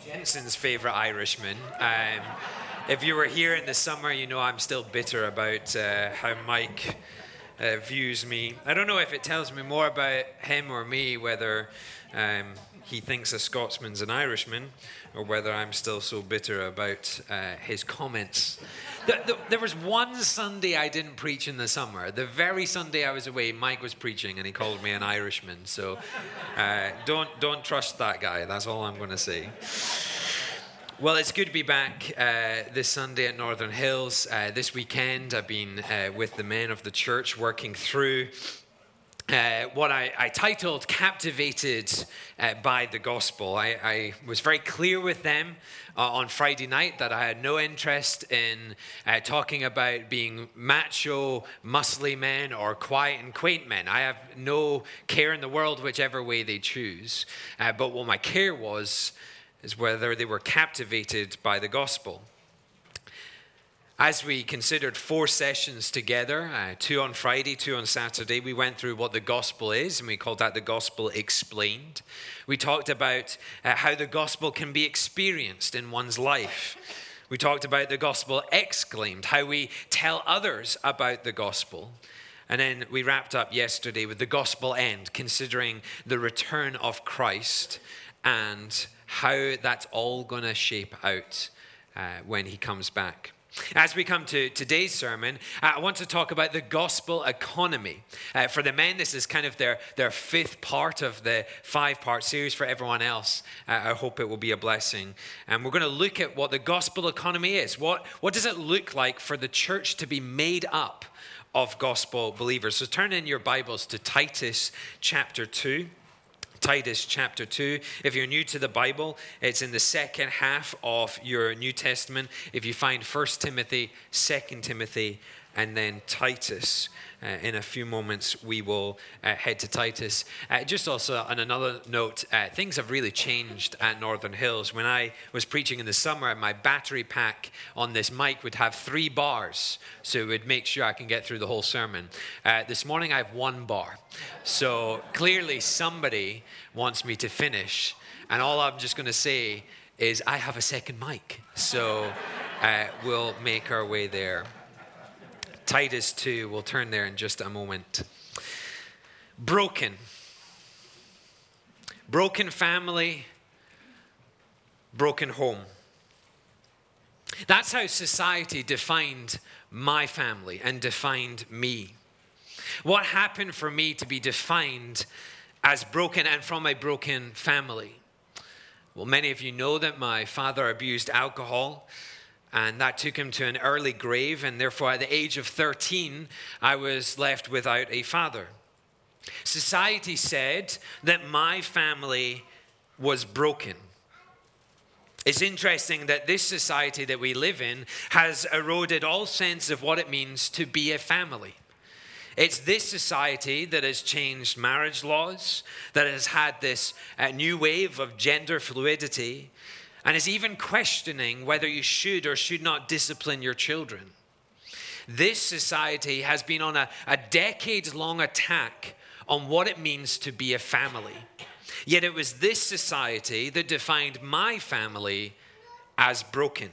Jensen's favourite Irishman. If you were here in the summer, you know I'm still bitter about how Mike views me. I don't know if it tells me more about him or me, whether he thinks a Scotsman's an Irishman, or whether I'm still so bitter about his comments. There was one Sunday I didn't preach in the summer. The very Sunday I was away, Mike was preaching and he called me an Irishman. So don't trust that guy. That's all I'm going to say. Well, it's good to be back this Sunday at Northern Hills. This weekend I've been with the men of the church working through what I titled Captivated by the Gospel. I was very clear with them on Friday night that I had no interest in talking about being macho, muscly men or quiet and quaint men. I have no care in the world whichever way they choose. But what my care is whether they were captivated by the gospel. As we considered 4 sessions together, 2 on Friday, 2 on Saturday, we went through what the gospel is, and we called that the gospel explained. We talked about how the gospel can be experienced in one's life. We talked about the gospel exclaimed, how we tell others about the gospel. And then we wrapped up yesterday with the gospel end, considering the return of Christ and how that's all going to shape out when he comes back. As we come to today's sermon, I want to talk about the gospel economy. For the men, this is kind of their 5th part of the 5-part series. For everyone else, I hope it will be a blessing. And we're going to look at what the gospel economy is. What does it look like for the church to be made up of gospel believers? So turn in your Bibles to Titus chapter 2. Titus chapter 2. If you're new to the Bible, it's in the second half of your New Testament. If you find 1 Timothy, 2 Timothy, and then Titus, in a few moments we will head to Titus. Just also on another note, things have really changed at Northern Hills. When I was preaching in the summer, my battery pack on this mic would have 3 bars, so it would make sure I can get through the whole sermon. This morning I have 1 bar. So clearly somebody wants me to finish, and all I'm just going to say is I have a second mic. So we'll make our way there. Titus 2, we'll turn there in just a moment. Broken family, broken home. That's how society defined my family and defined me. What happened for me to be defined as broken and from a broken family? Well, many of you know that my father abused alcohol, and that took him to an early grave, and therefore at the age of 13, I was left without a father. Society said that my family was broken. It's interesting that this society that we live in has eroded all sense of what it means to be a family. It's this society that has changed marriage laws, that has had this new wave of gender fluidity, and is even questioning whether you should or should not discipline your children. This society has been on a decades-long attack on what it means to be a family. Yet it was this society that defined my family as broken.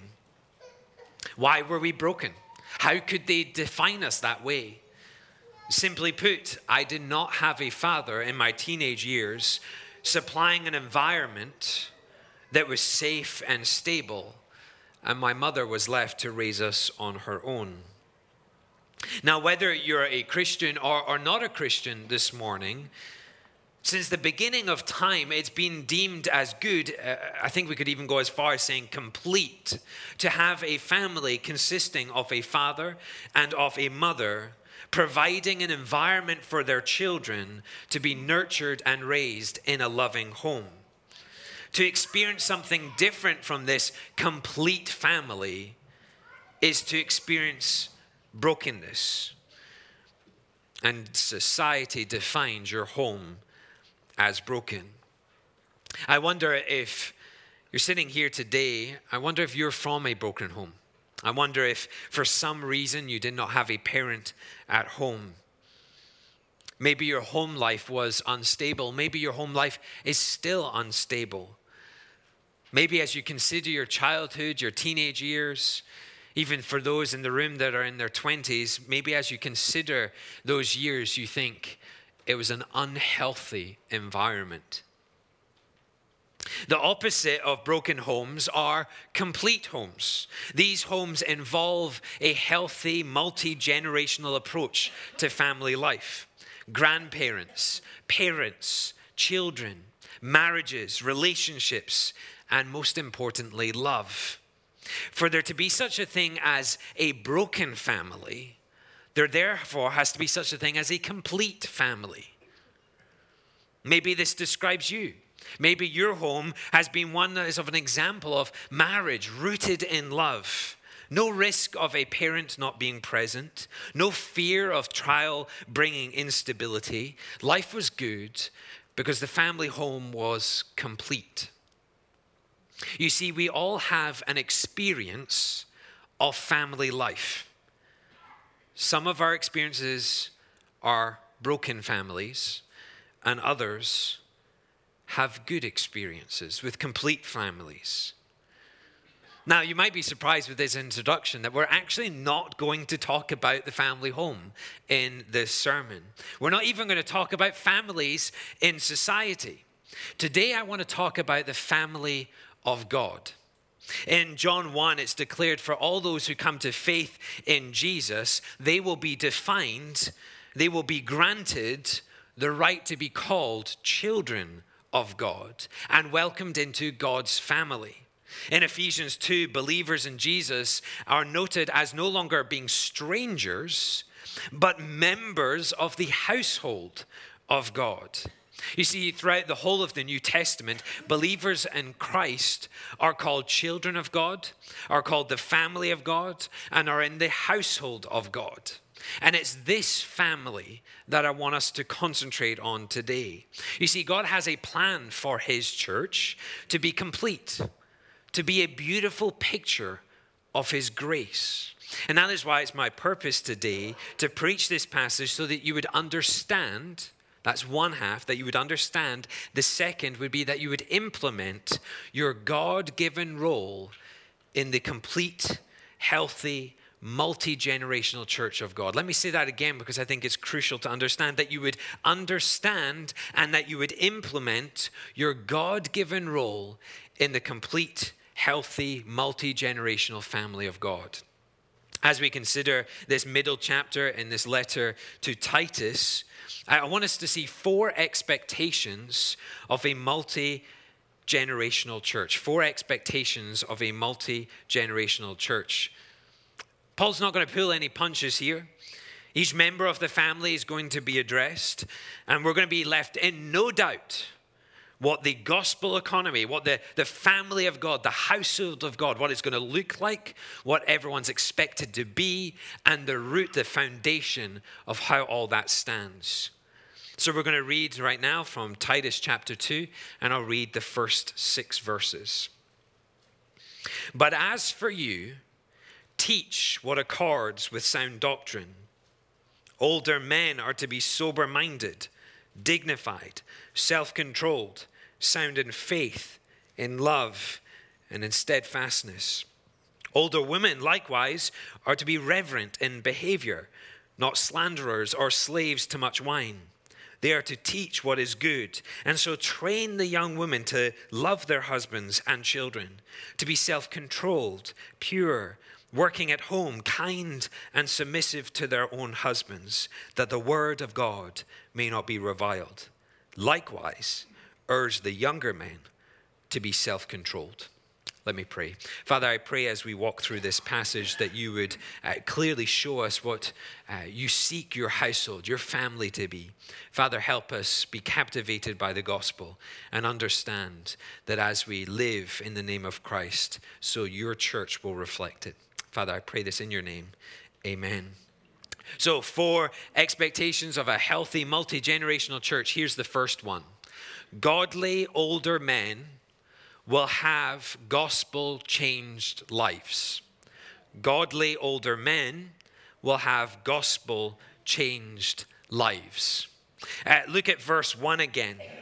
Why were we broken? How could they define us that way? Simply put, I did not have a father in my teenage years supplying an environment that was safe and stable, and my mother was left to raise us on her own. Now, whether you're a Christian or not a Christian this morning, since the beginning of time, it's been deemed as good, I think we could even go as far as saying complete, to have a family consisting of a father and of a mother, providing an environment for their children to be nurtured and raised in a loving home. To experience something different from this complete family is to experience brokenness. And society defines your home as broken. I wonder if you're sitting here today, I wonder if you're from a broken home. I wonder if for some reason you did not have a parent at home. Maybe your home life was unstable. Maybe your home life is still unstable. Maybe as you consider your childhood, your teenage years, even for those in the room that are in their 20s, maybe as you consider those years, you think it was an unhealthy environment. The opposite of broken homes are complete homes. These homes involve a healthy, multi-generational approach to family life. Grandparents, parents, children, marriages, relationships, and most importantly, love. For there to be such a thing as a broken family, there therefore has to be such a thing as a complete family. Maybe this describes you. Maybe your home has been one that is of an example of marriage rooted in love. No risk of a parent not being present. No fear of trial bringing instability. Life was good because the family home was complete. You see, we all have an experience of family life. Some of our experiences are broken families, and others have good experiences with complete families. Now, you might be surprised with this introduction that we're actually not going to talk about the family home in this sermon. We're not even going to talk about families in society. Today, I want to talk about the family of God. In John 1, it's declared for all those who come to faith in Jesus, they will be defined, they will be granted the right to be called children of God and welcomed into God's family. In Ephesians 2, believers in Jesus are noted as no longer being strangers, but members of the household of God. You see, throughout the whole of the New Testament, believers in Christ are called children of God, are called the family of God, and are in the household of God. And it's this family that I want us to concentrate on today. You see, God has a plan for his church to be complete, to be a beautiful picture of his grace. And that is why it's my purpose today to preach this passage so that you would understand. That's one half, that you would understand. The second would be that you would implement your God-given role in the complete, healthy, multi-generational church of God. Let me say that again because I think it's crucial to understand that you would understand and that you would implement your God-given role in the complete, healthy, multi-generational family of God. As we consider this middle chapter in this letter to Titus, I want us to see 4 expectations of a multi-generational church. 4 expectations of a multi-generational church. Paul's not going to pull any punches here. Each member of the family is going to be addressed, and we're going to be left in no doubt what the gospel economy, what the family of God, the household of God, what it's going to look like, what everyone's expected to be, and the root, the foundation of how all that stands. So we're going to read right now from Titus chapter 2, and I'll read the first 6 verses. But as for you, teach what accords with sound doctrine. Older men are to be sober-minded, dignified, self-controlled, sound in faith, in love, and in steadfastness. Older women, likewise, are to be reverent in behavior, not slanderers or slaves to much wine. They are to teach what is good, and so train the young women to love their husbands and children, to be self-controlled, pure, working at home, kind and submissive to their own husbands, that the word of God may not be reviled. Likewise, urge the younger men to be self-controlled. Let me pray. Father, I pray as we walk through this passage that you would clearly show us what you seek your household, your family to be. Father, help us be captivated by the gospel and understand that as we live in the name of Christ, so your church will reflect it. Father, I pray this in your name. Amen. So 4 expectations of a healthy, multi-generational church. Here's the first one. Godly older men will have gospel-changed lives. Godly older men will have gospel-changed lives. Look at verse 1 again.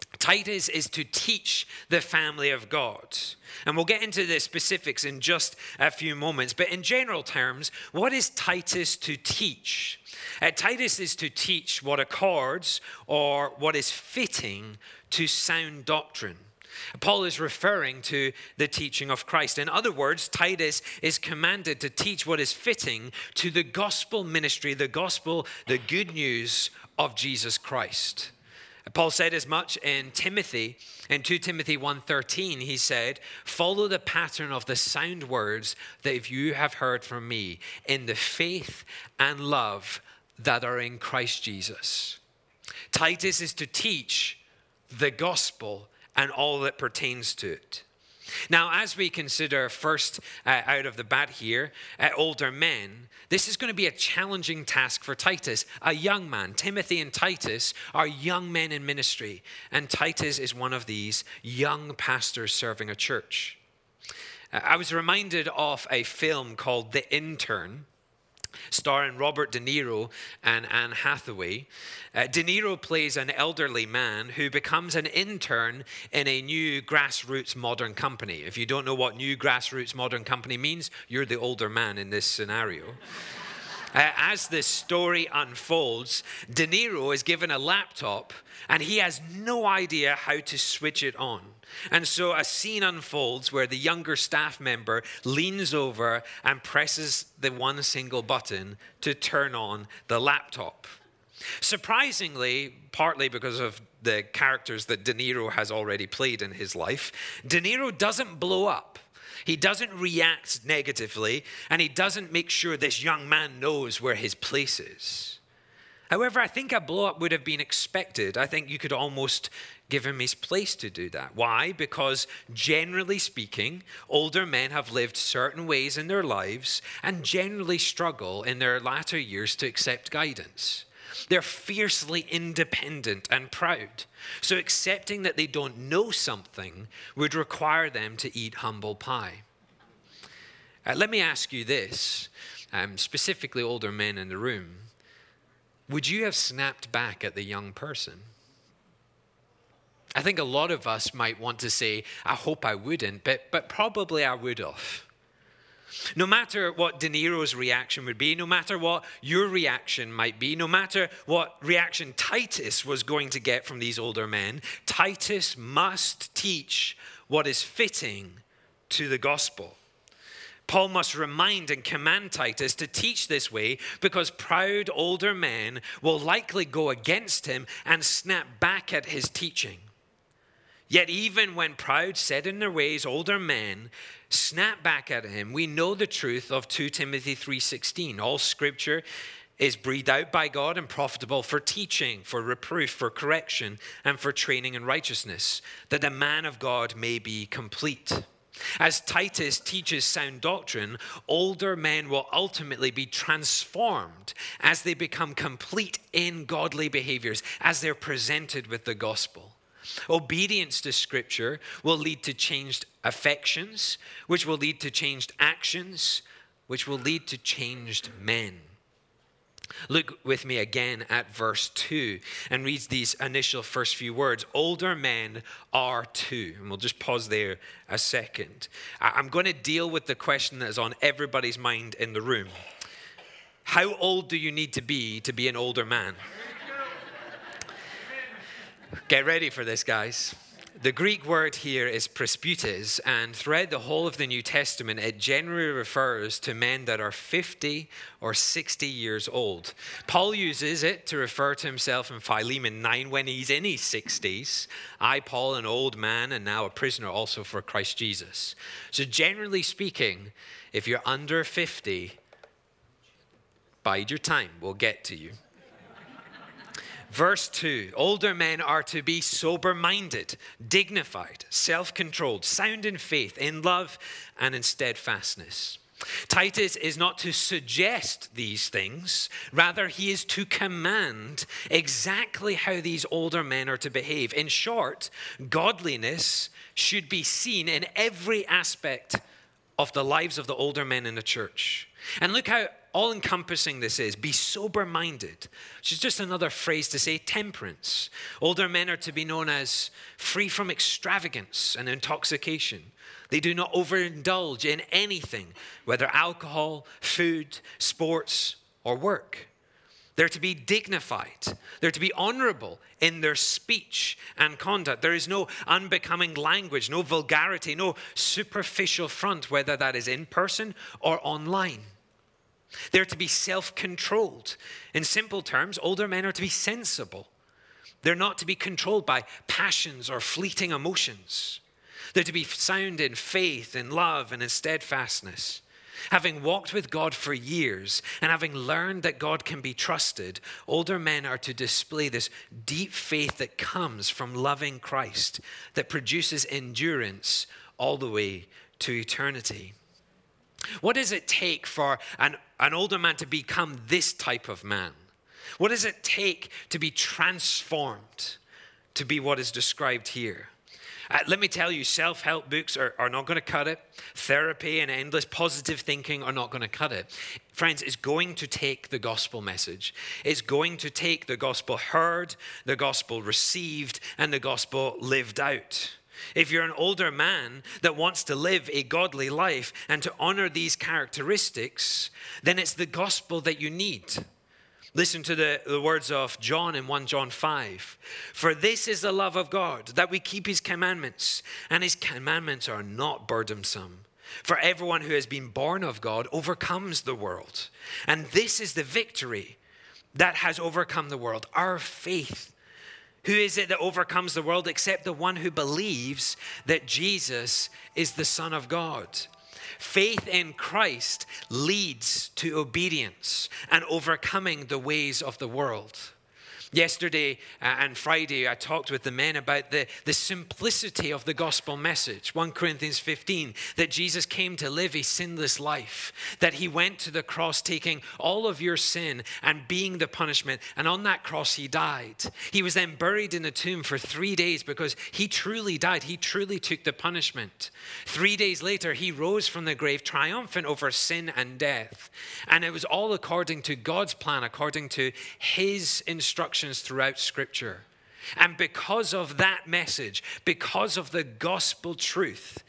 Titus is to teach the family of God. And we'll get into the specifics in just a few moments. But in general terms, what is Titus to teach? Titus is to teach what accords or what is fitting to sound doctrine. Paul is referring to the teaching of Christ. In other words, Titus is commanded to teach what is fitting to the gospel ministry, the gospel, the good news of Jesus Christ. Paul said as much in Timothy. In 2 Timothy 1:13, he said, "Follow the pattern of the sound words that you have heard from me in the faith and love that are in Christ Jesus." Titus is to teach the gospel and all that pertains to it. Now, as we consider first out of the bat here, older men, this is going to be a challenging task for Titus, a young man. Timothy and Titus are young men in ministry, and Titus is one of these young pastors serving a church. I was reminded of a film called The Intern, starring Robert De Niro and Anne Hathaway. De Niro plays an elderly man who becomes an intern in a new grassroots modern company. If you don't know what new grassroots modern company means, you're the older man in this scenario. As this story unfolds, De Niro is given a laptop and he has no idea how to switch it on. And so a scene unfolds where the younger staff member leans over and presses the one single button to turn on the laptop. Surprisingly, partly because of the characters that De Niro has already played in his life, De Niro doesn't blow up. He doesn't react negatively, and he doesn't make sure this young man knows where his place is. However, I think a blow-up would have been expected. I think you could almost give him his place to do that. Why? Because generally speaking, older men have lived certain ways in their lives and generally struggle in their latter years to accept guidance. They're fiercely independent and proud. So accepting that they don't know something would require them to eat humble pie. Let me ask you this, specifically older men in the room. Would you have snapped back at the young person? I think a lot of us might want to say, I hope I wouldn't, but probably I would have. No matter what De Niro's reaction would be, no matter what your reaction might be, no matter what reaction Titus was going to get from these older men, Titus must teach what is fitting to the gospel. Paul must remind and command Titus to teach this way because proud older men will likely go against him and snap back at his teaching. Yet even when proud, set in their ways, older men snap back at him, we know the truth of 2 Timothy 3:16. All scripture is breathed out by God and profitable for teaching, for reproof, for correction, and for training in righteousness, that the man of God may be complete. As Titus teaches sound doctrine, older men will ultimately be transformed as they become complete in godly behaviors, as they're presented with the gospel. Obedience to Scripture will lead to changed affections, which will lead to changed actions, which will lead to changed men. Look with me again at verse 2 and read these initial first few words. Older men are too. And we'll just pause there a second. I'm going to deal with the question that is on everybody's mind in the room. How old do you need to be an older man? Get ready for this, guys. The Greek word here is presbytes, and throughout the whole of the New Testament, it generally refers to men that are 50 or 60 years old. Paul uses it to refer to himself in Philemon 9 when he's in his 60s. I, Paul, an old man and now a prisoner also for Christ Jesus. So generally speaking, if you're under 50, bide your time, we'll get to you. Verse 2, older men are to be sober-minded, dignified, self-controlled, sound in faith, in love, and in steadfastness. Titus is not to suggest these things. Rather, he is to command exactly how these older men are to behave. In short, godliness should be seen in every aspect of the lives of the older men in the church. And look how all-encompassing this is. Be sober-minded, which is just another phrase to say temperance. Older men are to be known as free from extravagance and intoxication. They do not overindulge in anything, whether alcohol, food, sports, or work. They're to be dignified. They're to be honorable in their speech and conduct. There is no unbecoming language, no vulgarity, no superficial front, whether that is in person or online. They're to be self-controlled. In simple terms, older men are to be sensible. They're not to be controlled by passions or fleeting emotions. They're to be sound in faith, in love, and in steadfastness. Having walked with God for years and having learned that God can be trusted, older men are to display this deep faith that comes from loving Christ, that produces endurance all the way to eternity. What does it take for an older man to become this type of man? What does it take to be transformed to be what is described here? Let me tell you, self-help books are not going to cut it. Therapy and endless positive thinking are not going to cut it. Friends, it's going to take the gospel message. It's going to take the gospel heard, the gospel received, and the gospel lived out. If you're an older man that wants to live a godly life and to honor these characteristics, then it's the gospel that you need. Listen to the words of John in 1 John 5. For this is the love of God, that we keep his commandments, and his commandments are not burdensome. For everyone who has been born of God overcomes the world. And this is the victory that has overcome the world, our faith. Who is it that overcomes the world except the one who believes that Jesus is the Son of God? Faith in Christ leads to obedience and overcoming the ways of the world. Yesterday and Friday, I talked with the men about the simplicity of the gospel message. 1 Corinthians 15, that Jesus came to live a sinless life, that he went to the cross taking all of your sin and being the punishment, and on that cross he died. He was then buried in a tomb for 3 days because he truly died. He truly took the punishment. 3 days later, he rose from the grave triumphant over sin and death. And it was all according to God's plan, according to his instructions throughout Scripture. And because of that message, because of the gospel truth,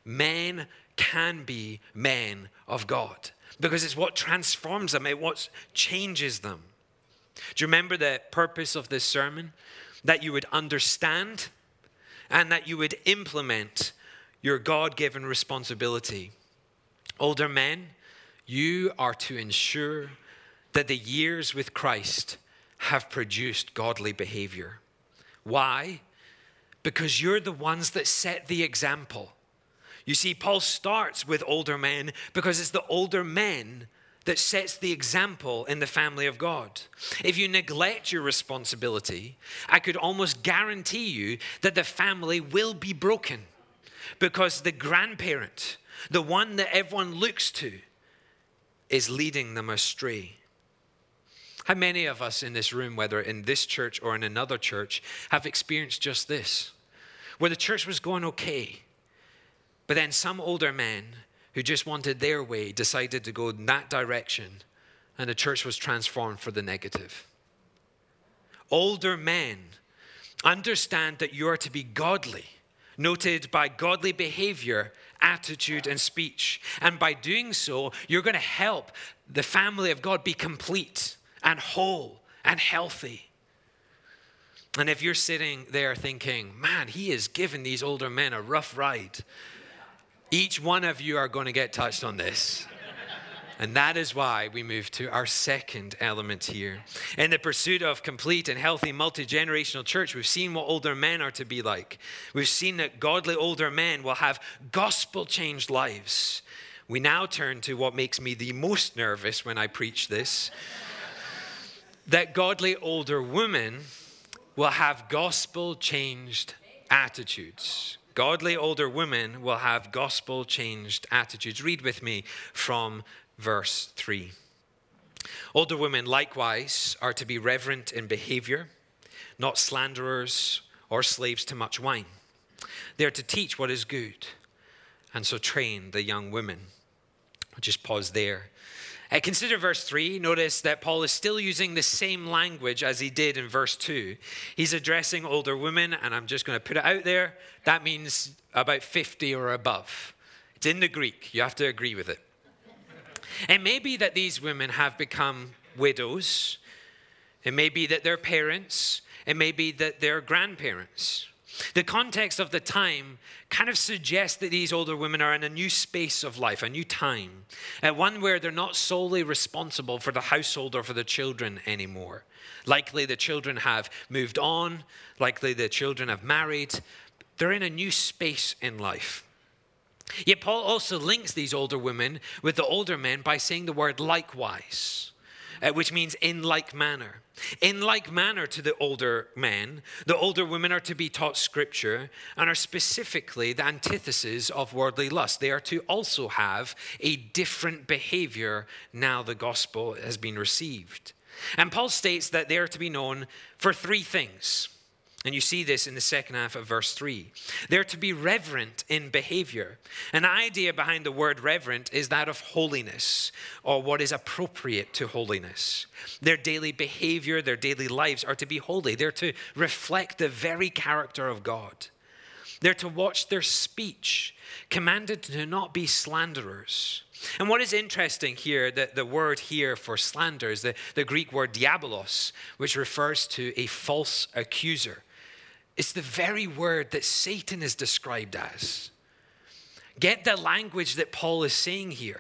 men can be men of God. Because it's what transforms them, it's what changes them. Do you remember the purpose of this sermon? That you would understand and that you would implement your God-given responsibility. Older men, you are to ensure that the years with Christ have produced godly behavior. Why? Because you're the ones that set the example. You see, Paul starts with older men because it's the older men that sets the example in the family of God. If you neglect your responsibility, I could almost guarantee you that the family will be broken because the grandparent, the one that everyone looks to, is leading them astray. How many of us in this room, whether in this church or in another church, have experienced just this? Where the church was going okay, but then some older men who just wanted their way decided to go in that direction, and the church was transformed for the negative. Older men understand that you are to be godly, noted by godly behavior, attitude, and speech. And by doing so, you're going to help the family of God be complete and whole and healthy. And if you're sitting there thinking, man, he has given these older men a rough ride, each one of you are going to get touched on this. And that is why we move to our second element here. In the pursuit of complete and healthy multi-generational church, we've seen what older men are to be like. We've seen that godly older men will have gospel-changed lives. We now turn to what makes me the most nervous when I preach this. That godly older women will have gospel-changed attitudes. Godly older women will have gospel-changed attitudes. Read with me from verse 3. Older women likewise are to be reverent in behavior, not slanderers or slaves to much wine. They are to teach what is good, and so train the young women. I'll just pause there. Consider verse 3. Notice that Paul is still using the same language as he did in verse 2. He's addressing older women, and I'm just going to put it out there. That means about 50 or above. It's in the Greek. You have to agree with it. It may be that these women have become widows. It may be that they're parents. It may be that they're grandparents. The context of the time kind of suggests that these older women are in a new space of life, a new time, one where they're not solely responsible for the household or for the children anymore. Likely the children have moved on, likely the children have married. They're in a new space in life. Yet Paul also links these older women with the older men by saying the word likewise, which means in like manner. In like manner to the older men, the older women are to be taught scripture and are specifically the antithesis of worldly lust. They are to also have a different behavior now the gospel has been received. And Paul states that they are to be known for three things. And you see this in the second half of verse 3. They're to be reverent in behavior. An idea behind the word reverent is that of holiness, or what is appropriate to holiness. Their daily behavior, their daily lives are to be holy. They're to reflect the very character of God. They're to watch their speech, commanded to not be slanderers. And what is interesting here, that the word here for slander is the Greek word diabolos, which refers to a false accuser. It's the very word that Satan is described as. Get the language that Paul is saying here.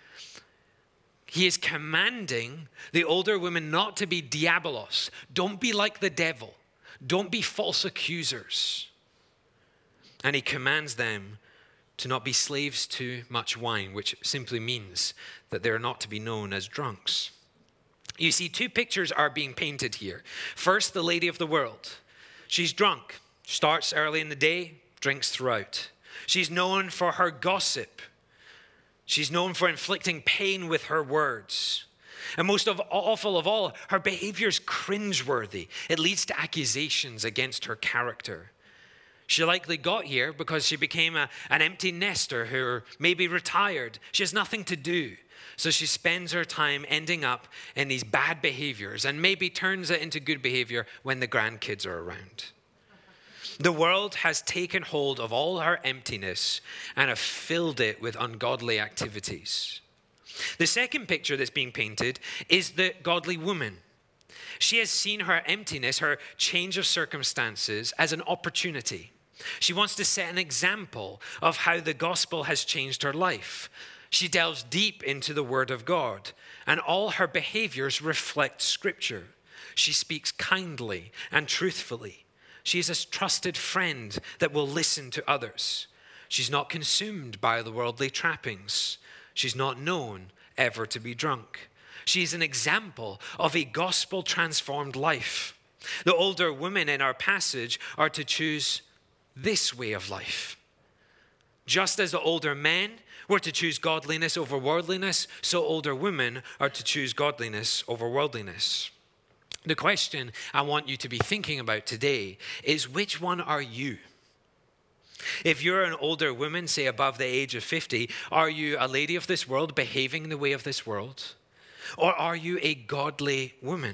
He is commanding the older women not to be diabolos. Don't be like the devil. Don't be false accusers. And he commands them to not be slaves to much wine, which simply means that they're not to be known as drunks. You see, two pictures are being painted here. First, the lady of the world. She's drunk, starts early in the day, drinks throughout. She's known for her gossip. She's known for inflicting pain with her words. And most awful of all, her behavior is cringeworthy. It leads to accusations against her character. She likely got here because she became an empty nester who maybe retired. She has nothing to do. So she spends her time ending up in these bad behaviors and maybe turns it into good behavior when the grandkids are around. The world has taken hold of all her emptiness and have filled it with ungodly activities. The second picture that's being painted is the godly woman. She has seen her emptiness, her change of circumstances, as an opportunity. She wants to set an example of how the gospel has changed her life. She delves deep into the Word of God, and all her behaviors reflect Scripture. She speaks kindly and truthfully. She is a trusted friend that will listen to others. She's not consumed by the worldly trappings. She's not known ever to be drunk. She is an example of a gospel-transformed life. The older women in our passage are to choose this way of life. Just as the older men were to choose godliness over worldliness, so older women are to choose godliness over worldliness. The question I want you to be thinking about today is, which one are you? If you're an older woman, say above the age of 50, are you a lady of this world behaving the way of this world? Or are you a godly woman?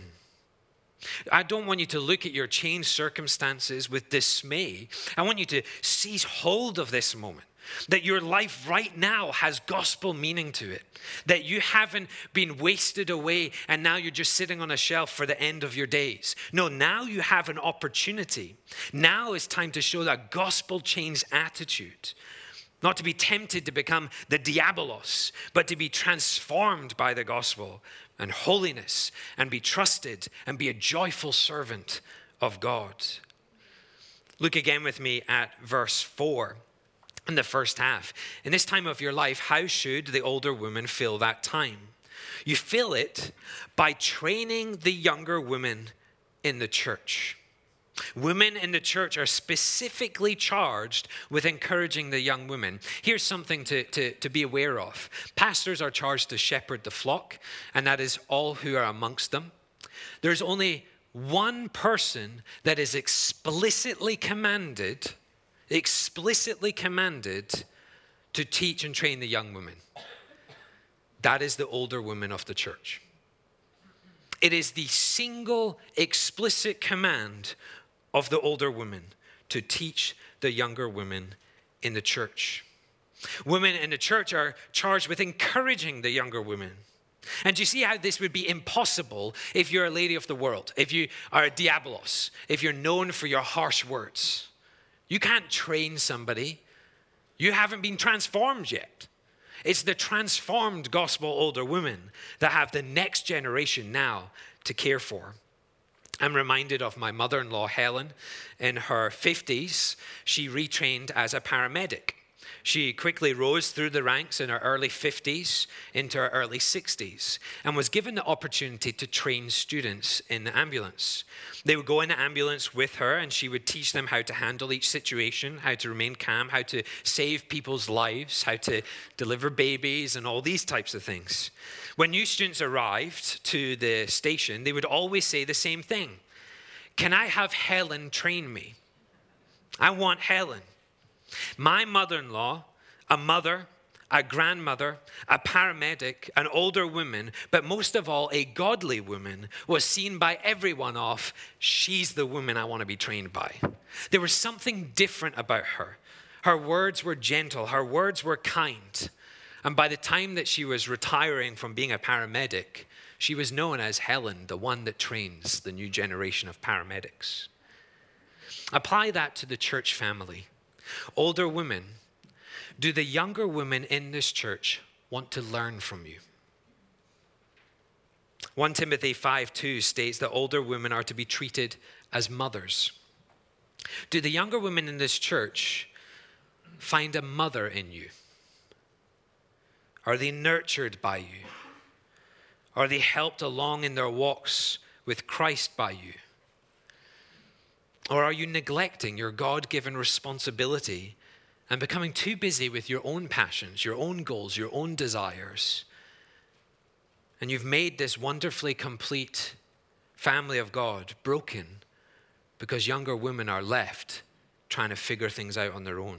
I don't want you to look at your changed circumstances with dismay. I want you to seize hold of this moment. That your life right now has gospel meaning to it. That you haven't been wasted away and now you're just sitting on a shelf for the end of your days. No, now you have an opportunity. Now is time to show that gospel-changed attitude. Not to be tempted to become the diabolos, but to be transformed by the gospel and holiness and be trusted and be a joyful servant of God. Look again with me at verse 4. In the first half. In this time of your life, how should the older woman fill that time? You fill it by training the younger women in the church. Women in the church are specifically charged with encouraging the young women. Here's something to be aware of. Pastors are charged to shepherd the flock, and that is all who are amongst them. There's only one person that is explicitly commanded to teach and train the young women. That is the older women of the church. It is the single explicit command of the older women to teach the younger women in the church. Women in the church are charged with encouraging the younger women. And do you see how this would be impossible if you're a lady of the world, if you are a diabolos, if you're known for your harsh words? You can't train somebody. You haven't been transformed yet. It's the transformed gospel older women that have the next generation now to care for. I'm reminded of my mother-in-law, Helen. In her 50s, she retrained as a paramedic. She quickly rose through the ranks in her early 50s into her early 60s and was given the opportunity to train students in the ambulance. They would go in the ambulance with her and she would teach them how to handle each situation, how to remain calm, how to save people's lives, how to deliver babies and all these types of things. When new students arrived to the station, they would always say the same thing. Can I have Helen train me? I want Helen. My mother-in-law, a mother, a grandmother, a paramedic, an older woman, but most of all, a godly woman, was seen by everyone off, she's the woman I want to be trained by. There was something different about her. Her words were gentle, her words were kind. And by the time that she was retiring from being a paramedic, she was known as Helen, the one that trains the new generation of paramedics. Apply that to the church family. Older women, do the younger women in this church want to learn from you? 1 Timothy 5:2 states that older women are to be treated as mothers. Do the younger women in this church find a mother in you? Are they nurtured by you? Are they helped along in their walks with Christ by you? Or are you neglecting your God-given responsibility and becoming too busy with your own passions, your own goals, your own desires? And you've made this wonderfully complete family of God broken because younger women are left trying to figure things out on their own.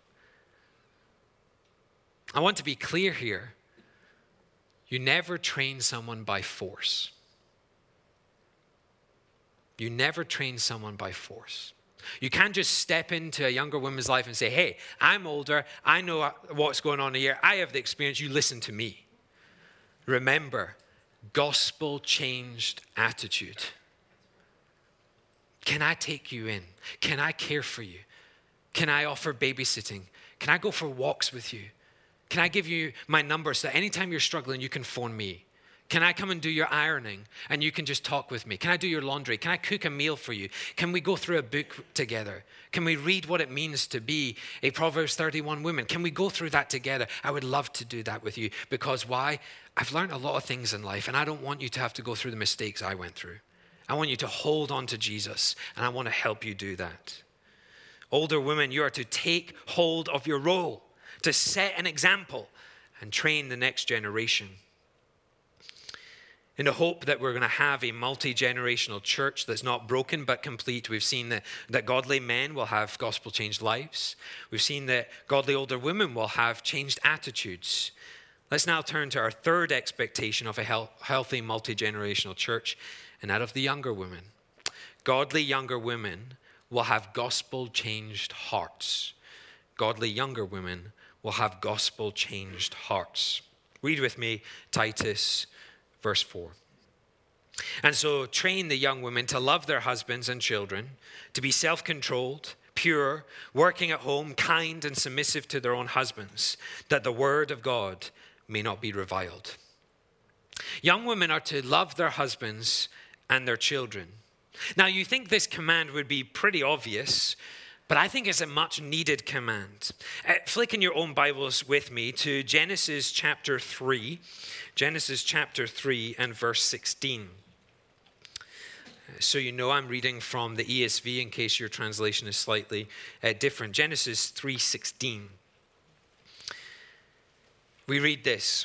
I want to be clear here. You never train someone by force. You never train someone by force. You can't just step into a younger woman's life and say, hey, I'm older. I know what's going on here. I have the experience. You listen to me. Remember, gospel-changed attitude. Can I take you in? Can I care for you? Can I offer babysitting? Can I go for walks with you? Can I give you my number so that anytime you're struggling, you can phone me? Can I come and do your ironing and you can just talk with me? Can I do your laundry? Can I cook a meal for you? Can we go through a book together? Can we read what it means to be a Proverbs 31 woman? Can we go through that together? I would love to do that with you because why? I've learned a lot of things in life and I don't want you to have to go through the mistakes I went through. I want you to hold on to Jesus and I want to help you do that. Older women, you are to take hold of your role, to set an example and train the next generation. In the hope that we're going to have a multi-generational church that's not broken but complete, we've seen that godly men will have gospel-changed lives. We've seen that godly older women will have changed attitudes. Let's now turn to our third expectation of a healthy multi-generational church, and that of the younger women. Godly younger women will have gospel-changed hearts. Godly younger women will have gospel-changed hearts. Read with me Titus Verse 4. And so train the young women to love their husbands and children, to be self-controlled, pure, working at home, kind and submissive to their own husbands, that the word of God may not be reviled. Young women are to love their husbands and their children. Now, you think this command would be pretty obvious, but I think it's a much needed command. Flick in your own Bibles with me to Genesis chapter 3. Genesis chapter 3 and verse 16. So you know I'm reading from the ESV in case your translation is slightly different. Genesis 3:16. We read this.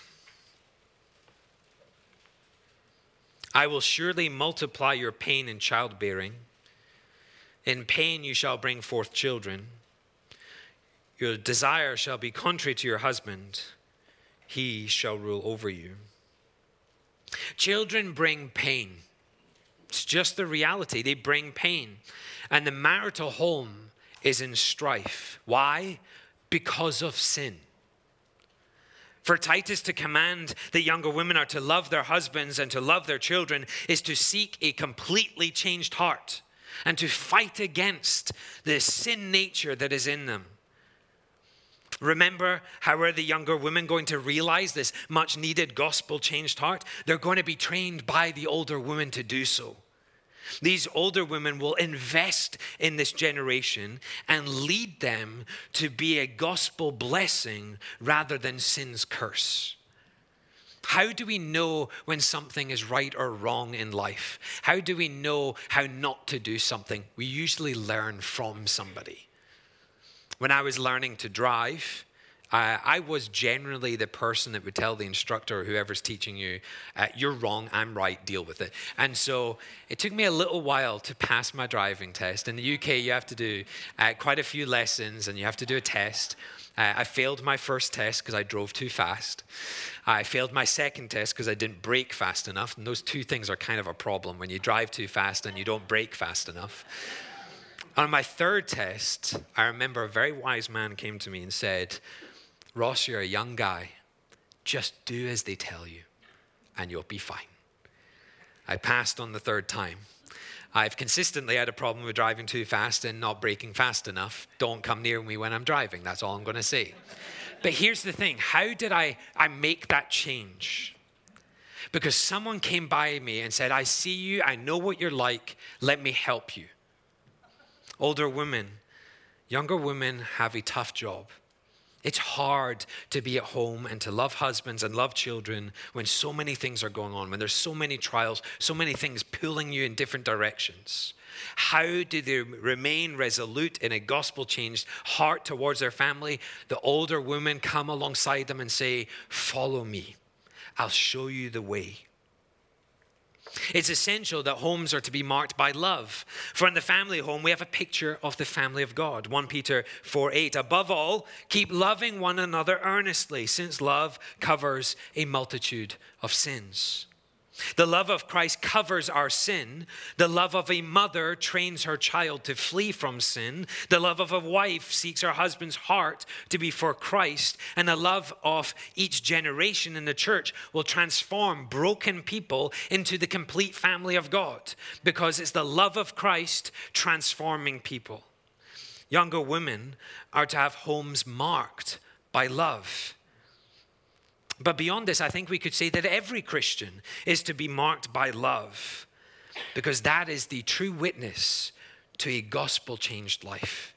I will surely multiply your pain in childbearing. In pain you shall bring forth children. Your desire shall be contrary to your husband, he shall rule over you. Children bring pain. It's just the reality. They bring pain. And the marital home is in strife. Why? Because of sin. For Titus to command that younger women are to love their husbands and to love their children is to seek a completely changed heart and to fight against the sin nature that is in them. Remember, how are the younger women going to realize this much needed gospel changed heart? They're going to be trained by the older women to do so. These older women will invest in this generation and lead them to be a gospel blessing rather than sin's curse. How do we know when something is right or wrong in life? How do we know how not to do something? We usually learn from somebody. When I was learning to drive, I was generally the person that would tell the instructor or whoever's teaching you, you're wrong, I'm right, deal with it. And so it took me a little while to pass my driving test. In the UK, you have to do quite a few lessons and you have to do a test. I failed my first test because I drove too fast. I failed my second test because I didn't brake fast enough. And those two things are kind of a problem when you drive too fast and you don't brake fast enough. On my third test, I remember a very wise man came to me and said, Ross, you're a young guy. Just do as they tell you, and you'll be fine. I passed on the third time. I've consistently had a problem with driving too fast and not braking fast enough. Don't come near me when I'm driving. That's all I'm going to say. But here's the thing. How did I make that change? Because someone came by me and said, I see you. I know what you're like. Let me help you. Older women, younger women have a tough job. It's hard to be at home and to love husbands and love children when so many things are going on, when there's so many trials, so many things pulling you in different directions. How do they remain resolute in a gospel-changed heart towards their family? The older women come alongside them and say, follow me. I'll show you the way. It's essential that homes are to be marked by love. For in the family home, we have a picture of the family of God. 1 Peter 4:8. Above all, keep loving one another earnestly, since love covers a multitude of sins. The love of Christ covers our sin. The love of a mother trains her child to flee from sin. The love of a wife seeks her husband's heart to be for Christ. And the love of each generation in the church will transform broken people into the complete family of God, because it's the love of Christ transforming people. Younger women are to have homes marked by love. But beyond this, I think we could say that every Christian is to be marked by love, because that is the true witness to a gospel-changed life.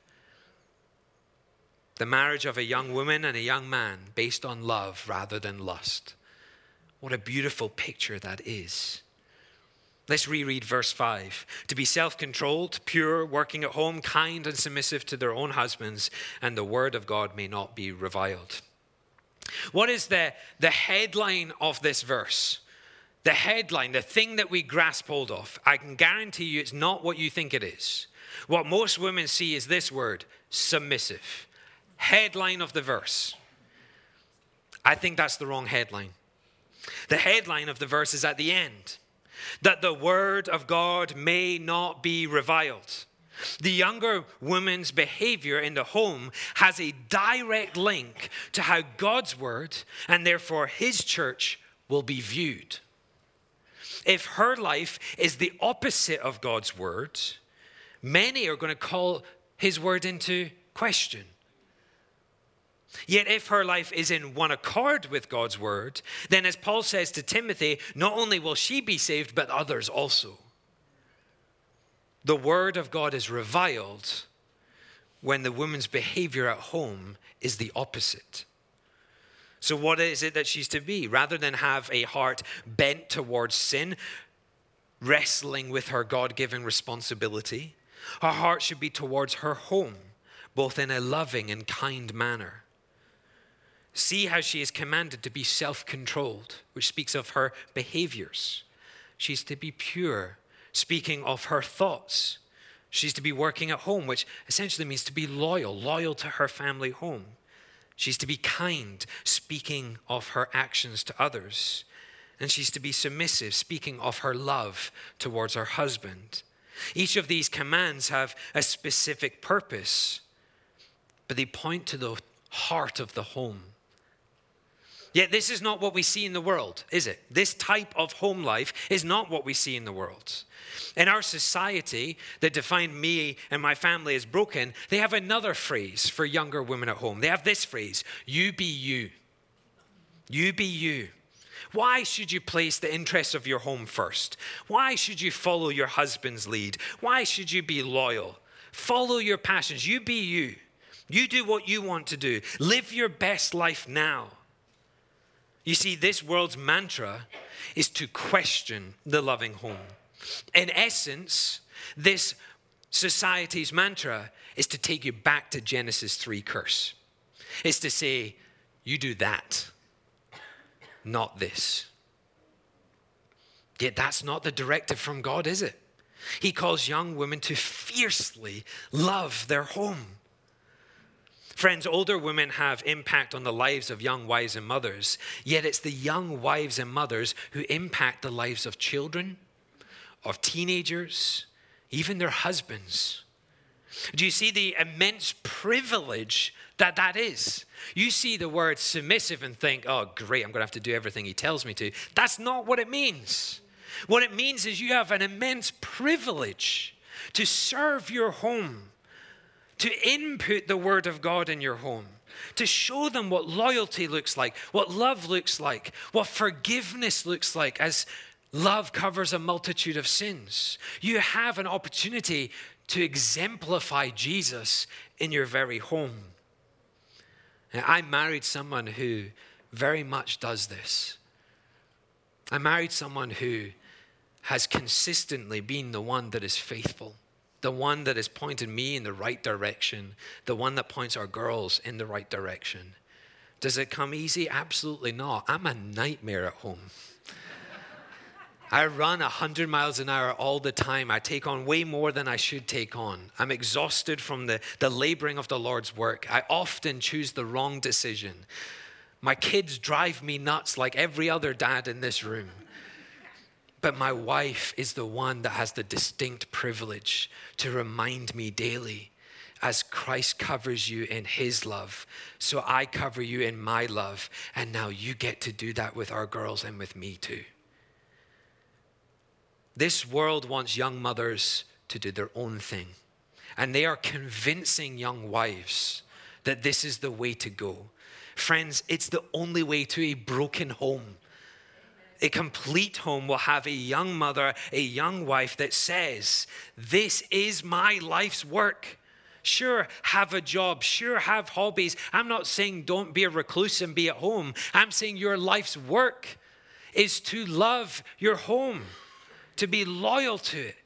The marriage of a young woman and a young man based on love rather than lust. What a beautiful picture that is. Let's reread verse 5. To be self-controlled, pure, working at home, kind and submissive to their own husbands, and the word of God may not be reviled. What is the headline of this verse? The headline, the thing that we grasp hold of. I can guarantee you it's not what you think it is. What most women see is this word, submissive. Headline of the verse. I think that's the wrong headline. The headline of the verse is at the end. That the word of God may not be reviled. The younger woman's behavior in the home has a direct link to how God's word, and therefore his church, will be viewed. If her life is the opposite of God's word, many are going to call his word into question. Yet if her life is in one accord with God's word, then as Paul says to Timothy, not only will she be saved, but others also. The word of God is reviled when the woman's behavior at home is the opposite. So what is it that she's to be? Rather than have a heart bent towards sin, wrestling with her God-given responsibility, her heart should be towards her home, both in a loving and kind manner. See how she is commanded to be self-controlled, which speaks of her behaviors. She's to be pure, speaking of her thoughts. She's to be working at home, which essentially means to be loyal to her family home. She's to be kind, speaking of her actions to others. And she's to be submissive, speaking of her love towards her husband. Each of these commands have a specific purpose, but they point to the heart of the home. Yet this is not what we see in the world, is it? This type of home life is not what we see in the world. In our society that defined me and my family as broken, they have another phrase for younger women at home. They have this phrase, you be you. You be you. Why should you place the interests of your home first? Why should you follow your husband's lead? Why should you be loyal? Follow your passions. You be you. You do what you want to do. Live your best life now. You see, this world's mantra is to question the loving home. In essence, this society's mantra is to take you back to Genesis 3 curse. It's to say, you do that, not this. Yet that's not the directive from God, is it? He calls young women to fiercely love their home. Friends, older women have impact on the lives of young wives and mothers, yet it's the young wives and mothers who impact the lives of children, of teenagers, even their husbands. Do you see the immense privilege that is? You see the word submissive and think, oh, great, I'm going to have to do everything he tells me to. That's not what it means. What it means is you have an immense privilege to serve your home, to input the word of God in your home, to show them what loyalty looks like, what love looks like, what forgiveness looks like as love covers a multitude of sins. You have an opportunity to exemplify Jesus in your very home. And I married someone who very much does this. I married someone who has consistently been the one that is faithful, the one that has pointed me in the right direction, the one that points our girls in the right direction. Does it come easy? Absolutely not. I'm a nightmare at home. I run 100 miles an hour all the time. I take on way more than I should take on. I'm exhausted from the laboring of the Lord's work. I often choose the wrong decision. My kids drive me nuts like every other dad in this room. But my wife is the one that has the distinct privilege to remind me daily, as Christ covers you in his love, so I cover you in my love. And now you get to do that with our girls and with me too. This world wants young mothers to do their own thing. And they are convincing young wives that this is the way to go. Friends, it's the only way to a broken home. A complete home will have a young mother, a young wife that says, this is my life's work. Sure, have a job. Sure, have hobbies. I'm not saying don't be a recluse and be at home. I'm saying your life's work is to love your home, to be loyal to it.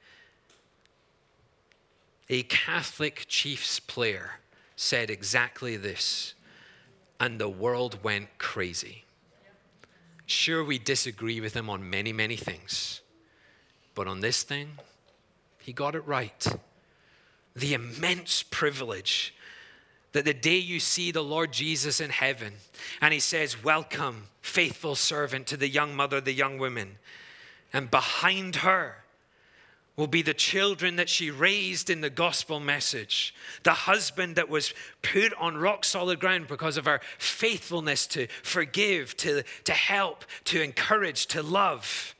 A Catholic Chiefs player said exactly this, and the world went crazy. Sure, we disagree with him on many, many things, but on this thing, he got it right. The immense privilege that the day you see the Lord Jesus in heaven, and he says, welcome, faithful servant, to the young mother, the young woman. And behind her will be the children that she raised in the gospel message. The husband that was put on rock solid ground because of her faithfulness to forgive, to help, to encourage, to love.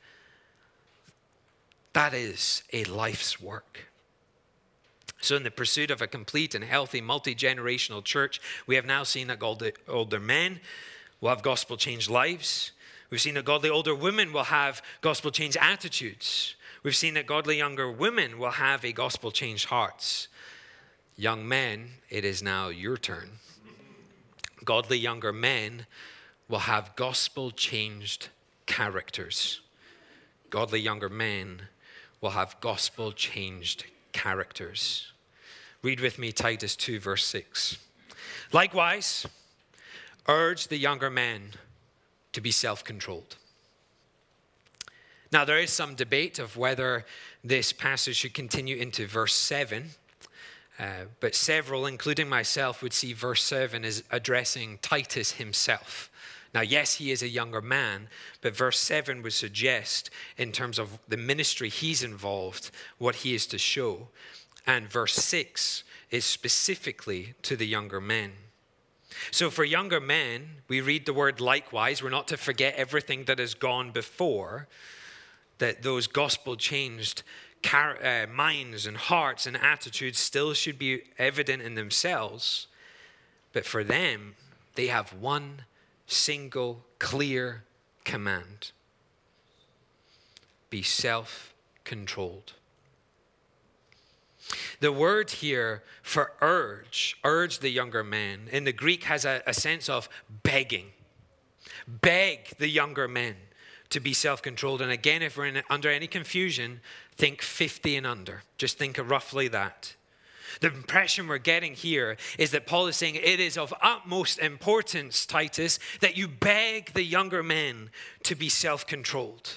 That is a life's work. So in the pursuit of a complete and healthy multi-generational church, we have now seen that older men will have gospel-changed lives. We've seen that godly older women will have gospel-changed attitudes. We've seen that godly younger women will have a gospel-changed hearts. Young men, it is now your turn. Godly younger men will have gospel-changed characters. Godly younger men will have gospel-changed characters. Read with me Titus 2, verse 6. Likewise, urge the younger men to be self-controlled. Now, there is some debate of whether this passage should continue into verse 7. But several, including myself, would see verse 7 as addressing Titus himself. Now, yes, he is a younger man, but verse 7 would suggest, in terms of the ministry he's involved, what he is to show. And verse 6 is specifically to the younger men. So for younger men, we read the word likewise. We're not to forget everything that has gone before, that those gospel-changed minds and hearts and attitudes still should be evident in themselves. But for them, they have one single clear command: be self-controlled. The word here for urge the younger men, in the Greek has a sense of begging. Beg the younger men to be self-controlled. And again, if we're under any confusion, think 50 and under. Just think of roughly that. The impression we're getting here is that Paul is saying it is of utmost importance, Titus, that you beg the younger men to be self-controlled.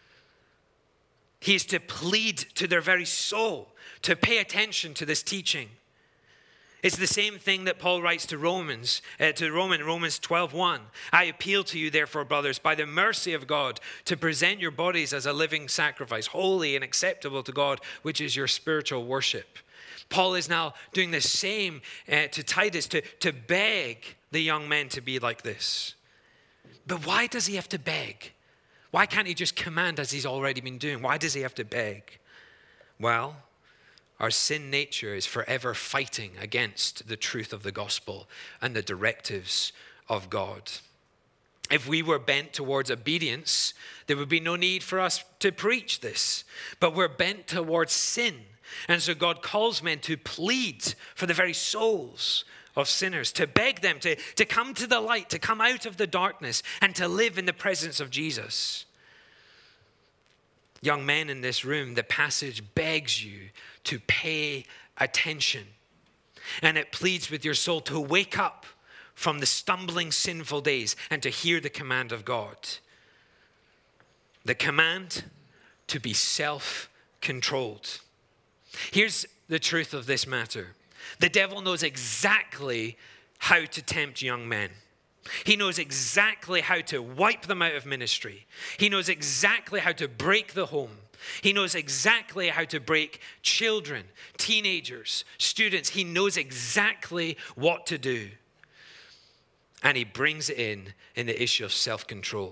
He is to plead to their very soul to pay attention to this teaching. It's the same thing that Paul writes to Romans 12:1. I appeal to you, therefore, brothers, by the mercy of God, to present your bodies as a living sacrifice, holy and acceptable to God, which is your spiritual worship. Paul is now doing the same to Titus, to beg the young men to be like this. But why does he have to beg? Why can't he just command as he's already been doing? Why does he have to beg? Well, our sin nature is forever fighting against the truth of the gospel and the directives of God. If we were bent towards obedience, there would be no need for us to preach this. But we're bent towards sin. And so God calls men to plead for the very souls of sinners, to beg them to come to the light, to come out of the darkness, and to live in the presence of Jesus. Young men in this room, the passage begs you to pay attention. And it pleads with your soul to wake up from the stumbling, sinful days and to hear the command of God. The command to be self-controlled. Here's the truth of this matter. The devil knows exactly how to tempt young men. He knows exactly how to wipe them out of ministry. He knows exactly how to break the home. He knows exactly how to break children, teenagers, students. He knows exactly what to do. And he brings it in the issue of self-control.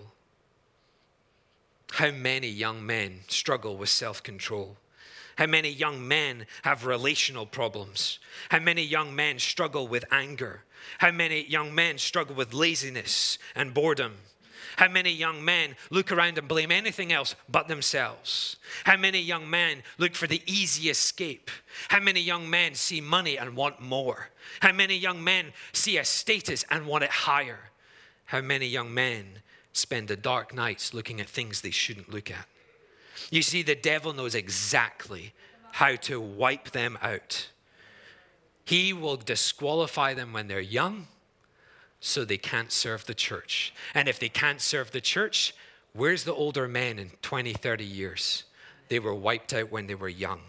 How many young men struggle with self-control? How many young men have relational problems? How many young men struggle with anger? How many young men struggle with laziness and boredom? How many young men look around and blame anything else but themselves? How many young men look for the easy escape? How many young men see money and want more? How many young men see a status and want it higher? How many young men spend the dark nights looking at things they shouldn't look at? You see, the devil knows exactly how to wipe them out. He will disqualify them when they're young, so they can't serve the church. And if they can't serve the church, where's the older men in 20, 30 years? They were wiped out when they were young.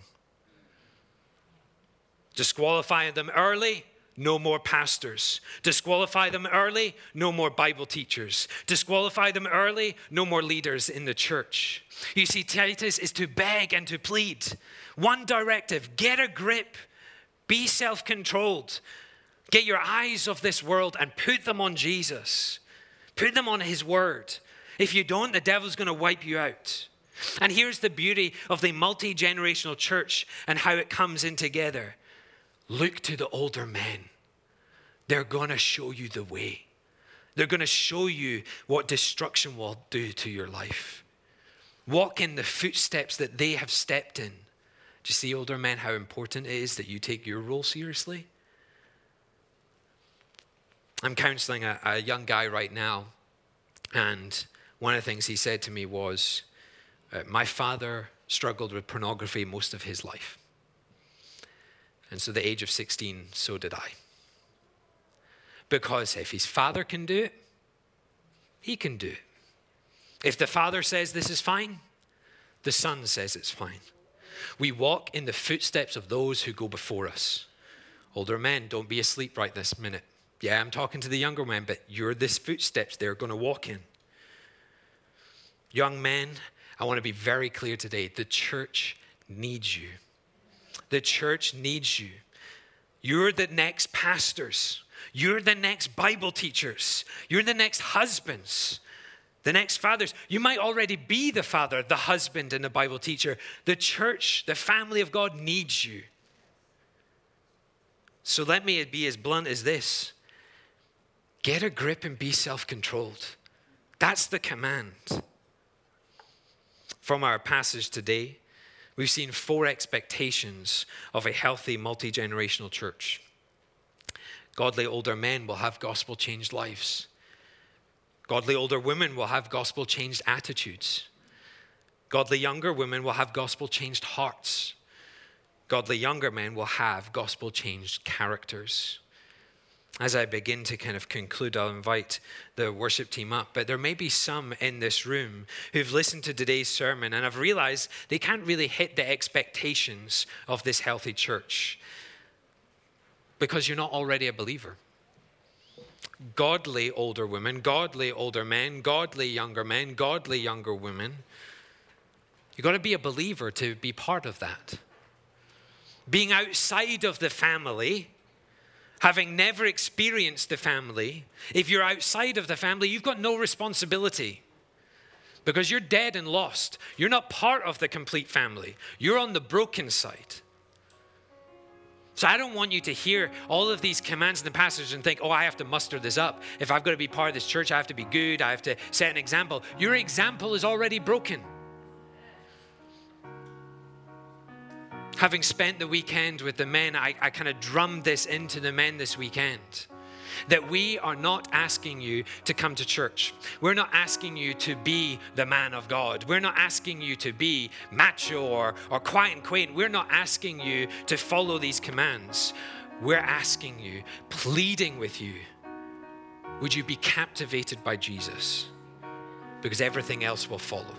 Disqualify them early, no more pastors. Disqualify them early, no more Bible teachers. Disqualify them early, no more leaders in the church. You see, Titus is to beg and to plead. One directive: get a grip, be self-controlled. Get your eyes off this world and put them on Jesus. Put them on his word. If you don't, the devil's going to wipe you out. And here's the beauty of the multi-generational church and how it comes in together. Look to the older men. They're going to show you the way. They're going to show you what destruction will do to your life. Walk in the footsteps that they have stepped in. Do you see, older men, how important it is that you take your role seriously? I'm counseling a young guy right now, and one of the things he said to me was, my father struggled with pornography most of his life. And so at the age of 16, so did I. Because if his father can do it, he can do it. If the father says this is fine, the son says it's fine. We walk in the footsteps of those who go before us. Older men, don't be asleep right this minute. Yeah, I'm talking to the younger men, but you're the footsteps they're going to walk in. Young men, I want to be very clear today. The church needs you. The church needs you. You're the next pastors. You're the next Bible teachers. You're the next husbands, the next fathers. You might already be the father, the husband, and the Bible teacher. The church, the family of God needs you. So let me be as blunt as this. Get a grip and be self-controlled. That's the command. From our passage today, we've seen 4 expectations of a healthy, multi-generational church. Godly older men will have gospel-changed lives. Godly older women will have gospel-changed attitudes. Godly younger women will have gospel-changed hearts. Godly younger men will have gospel-changed characters. As I begin to kind of conclude, I'll invite the worship team up. But there may be some in this room who've listened to today's sermon and have realized they can't really hit the expectations of this healthy church because you're not already a believer. Godly older women, godly older men, godly younger men, godly younger women. You've got to be a believer to be part of that. Being outside of the family, having never experienced the family, if you're outside of the family, you've got no responsibility because you're dead and lost. You're not part of the complete family. You're on the broken side. So I don't want you to hear all of these commands in the passage and think, oh, I have to muster this up. If I've got to be part of this church, I have to be good. I have to set an example. Your example is already broken. Having spent the weekend with the men, I kind of drummed this into the men this weekend. That we are not asking you to come to church. We're not asking you to be the man of God. We're not asking you to be macho or quiet and quaint. We're not asking you to follow these commands. We're asking you, pleading with you, would you be captivated by Jesus? Because everything else will follow.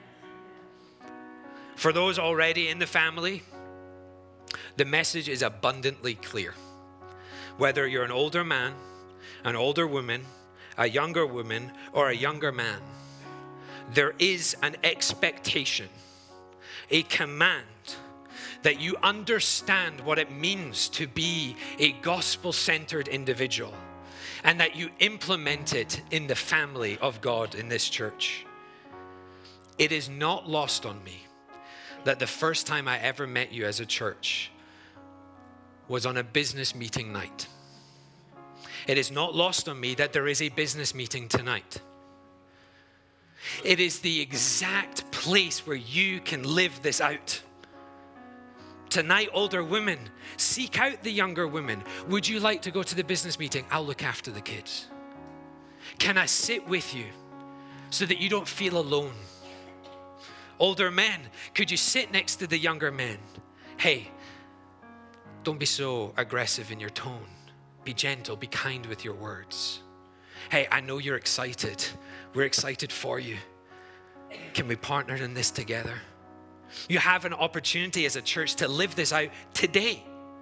For those already in the family, the message is abundantly clear. Whether you're an older man, an older woman, a younger woman, or a younger man, there is an expectation, a command that you understand what it means to be a gospel-centered individual and that you implement it in the family of God in this church. It is not lost on me that the first time I ever met you as a church was on a business meeting night. It is not lost on me that there is a business meeting tonight. It is the exact place where you can live this out. Tonight, older women, seek out the younger women. Would you like to go to the business meeting? I'll look after the kids. Can I sit with you so that you don't feel alone? Older men, could you sit next to the younger men? Hey, don't be so aggressive in your tone. Be gentle, be kind with your words. Hey, I know you're excited. We're excited for you. Can we partner in this together? You have an opportunity as a church to live this out today.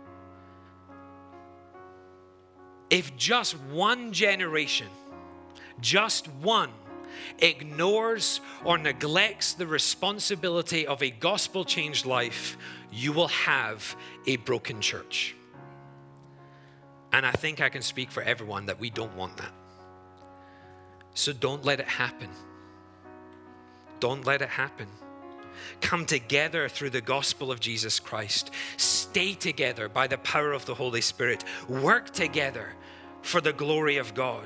If just one generation, just one, ignores or neglects the responsibility of a gospel-changed life, you will have a broken church. And I think I can speak for everyone that we don't want that. So don't let it happen. Don't let it happen. Come together through the gospel of Jesus Christ. Stay together by the power of the Holy Spirit. Work together for the glory of God.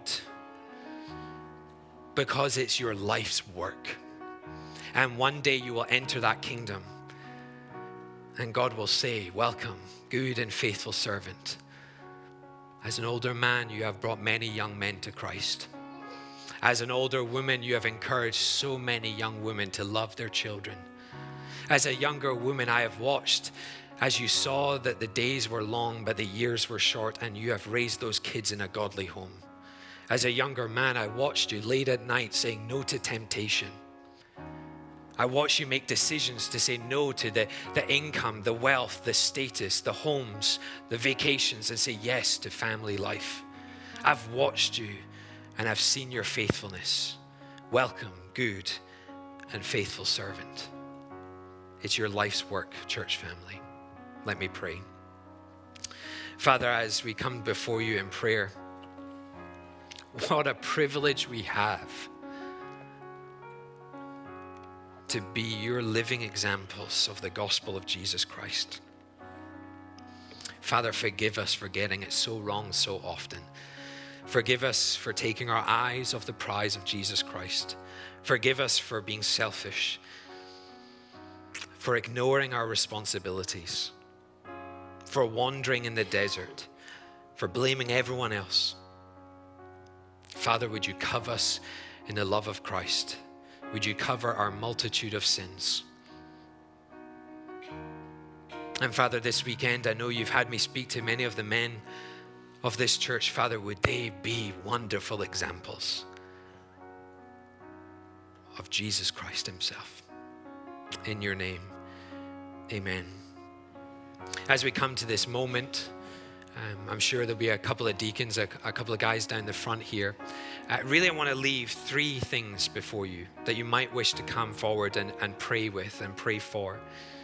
Because it's your life's work. And one day you will enter that kingdom. And God will say, welcome, good and faithful servant. As an older man, you have brought many young men to Christ. As an older woman, you have encouraged so many young women to love their children. As a younger woman, I have watched as you saw that the days were long, but the years were short, and you have raised those kids in a godly home. As a younger man, I watched you late at night saying no to temptation. I watch you make decisions to say no to the income, the wealth, the status, the homes, the vacations, and say yes to family life. I've watched you and I've seen your faithfulness. Welcome, good and faithful servant. It's your life's work, church family. Let me pray. Father, as we come before you in prayer, what a privilege we have to be your living examples of the gospel of Jesus Christ. Father, forgive us for getting it so wrong so often. Forgive us for taking our eyes off the prize of Jesus Christ. Forgive us for being selfish, for ignoring our responsibilities, for wandering in the desert, for blaming everyone else. Father, would you cover us in the love of Christ? Would you cover our multitude of sins? And Father, this weekend, I know you've had me speak to many of the men of this church. Father, would they be wonderful examples of Jesus Christ himself? In your name, amen. As we come to this moment, I'm sure there'll be a couple of deacons, a couple of guys down the front here. Really, I want to leave 3 things before you that you might wish to come forward and pray with and pray for.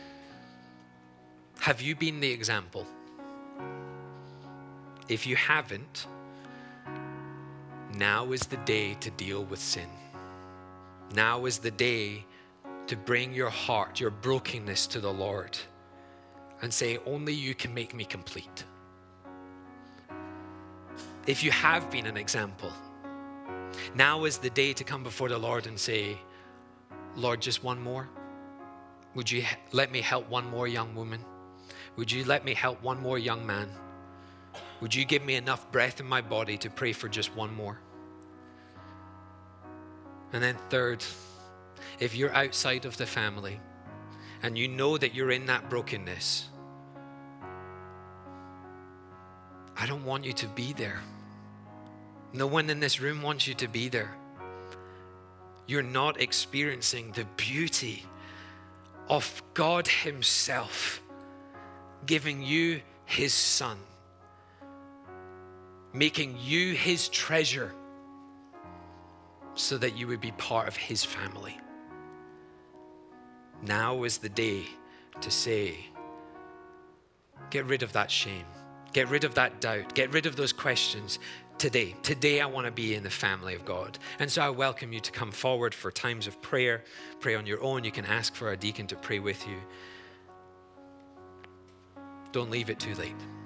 Have you been the example? If you haven't, now is the day to deal with sin. Now is the day to bring your heart, your brokenness to the Lord and say, only you can make me complete. If you have been an example, now is the day to come before the Lord and say, Lord, just one more. Would you let me help one more young woman? Would you let me help one more young man? Would you give me enough breath in my body to pray for just one more? And then third, if you're outside of the family and you know that you're in that brokenness, I don't want you to be there. No one in this room wants you to be there. You're not experiencing the beauty of God himself giving you his son, making you his treasure so that you would be part of his family. Now is the day to say, get rid of that shame. Get rid of that doubt. Get rid of those questions today. Today I want to be in the family of God. And so I welcome you to come forward for times of prayer. Pray on your own. You can ask for a deacon to pray with you. Don't leave it too late.